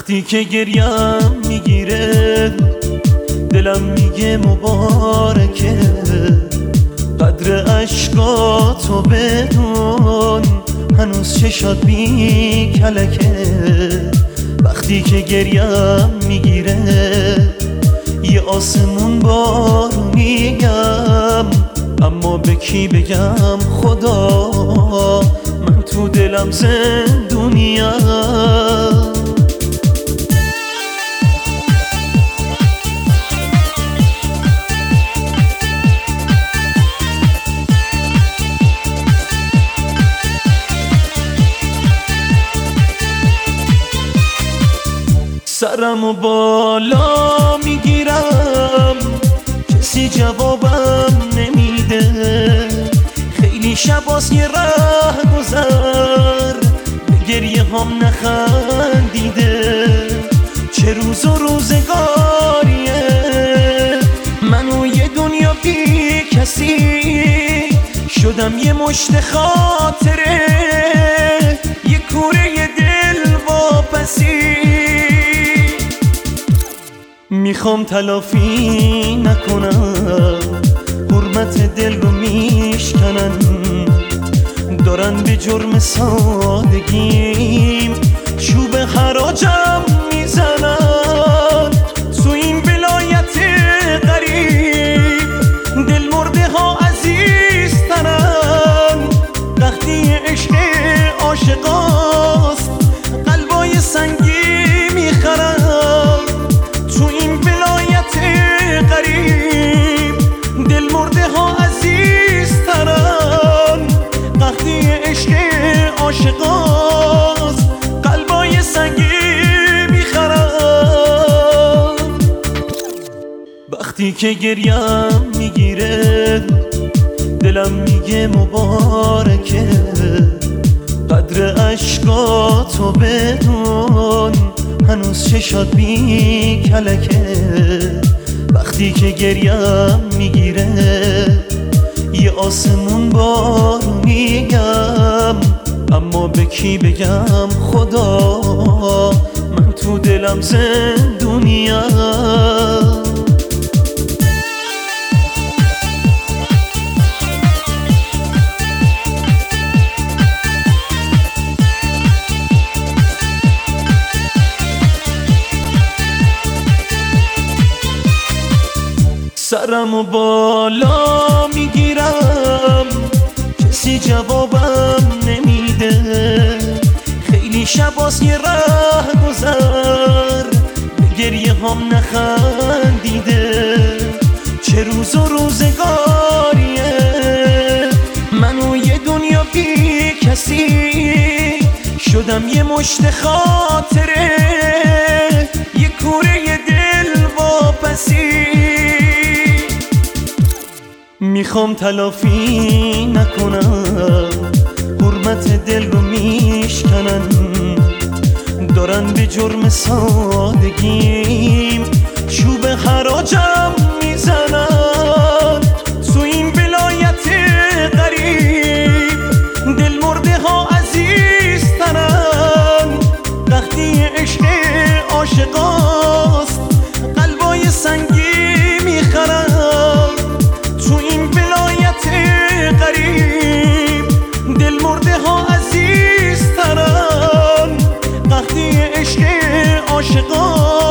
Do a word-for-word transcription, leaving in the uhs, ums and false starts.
وقتی که گریم میگیره دلم میگه مبارکه، قدر عشقاتو بدون هنوز چشات بی کلکه. وقتی که گریم میگیره یه آسمون بارونیم، اما به کی بگم خدا من تو دلم زندونیم. سرمو بالا میگیرم کسی جوابم نمیده، خیلی شباست یه ره گذر به گریه هم نخندیده. چه روز و روزگاریه من و یه دنیا بی کسی، شدم یه مشت خاطره یه کوره دل واپسی. میخوام تلافی نکنم حرمت دل رو میشکنن، دارن به جرم سادگیم چوب حراجم میزنن. تو این ولایت غریب دل مرده ها عزیزترن، وقتی عشق عاشقاست قلبای سنگی میخرن. تو این ولایت غریب دل مرده ها عزیزترن، وقتی عشق عاشقاست قلبای سنگی میخرن. وقتی که گریم میگیره دلم میگه مبارکه، قدر عشقاتو بدون هنوز چشات بی کلکه. وقتی که گریم میگیره یه آسمون بارونیم، اما به کی بگم خدا من تو دلم زندونیم. سرمو بالا میگیرم کسی جوابم نمیده، خیلی شباست یه ره گذر به گریه هم نخندیده. چه روز و روزگاریه من و یه دنیا بی کسی، شدم یه مشت خاطره یه کوره دل واپسی. میخوام تلافی نکنم حرمت دل رو میشکنن، دارن به جرم سادگیم چوب حراجم میزنن. تو این ولایت غریب دل مرده ها عزیزترن، وقتی عشق عاشقاست قلبای سنگی میخرن. تو این ولایت غریب دل مرده ها عزیزترن، وقتی عشق عاشقان